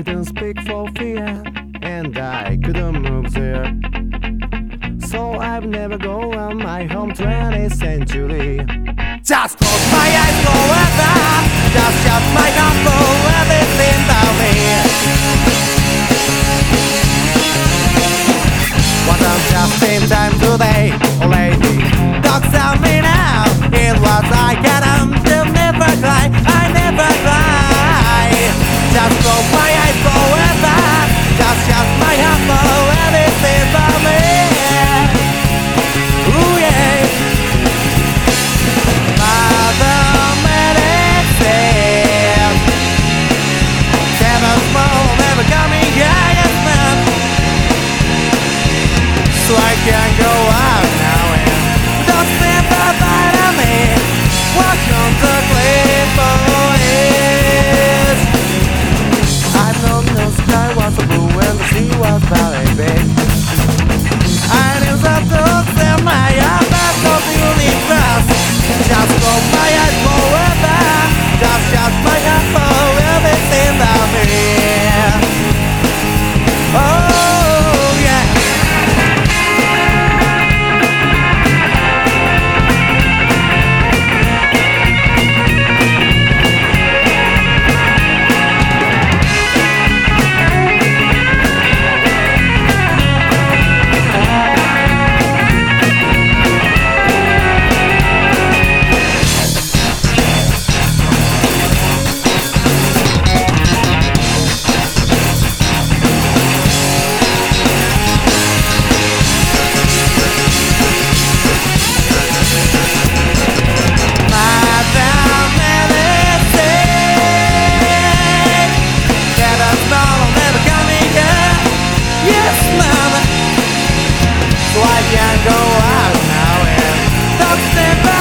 couldn't speak for fear, and I couldn't move there. So I've never go on my home 20th century. Just close my eyes forever. Just shut my mouth for everything about me. Wasn't just in time today, oh lady. Dogs on me now. It was like an to never cry. I never cry. Just close my eyes forever. Just shut my mouth for everything about me. Ooh yeah. Mother medicine. Never small, never coming, yeah, yes, man. So I can go out now and don't stand by me. Walk on the cliff for it. I know the sky was blue and the sea was very big. I knew the dogs and my eyes of the universe. Just close my eyes forever. Just shut my eyes for everything about me. Oh yeah. So I can go out now and don't stand by.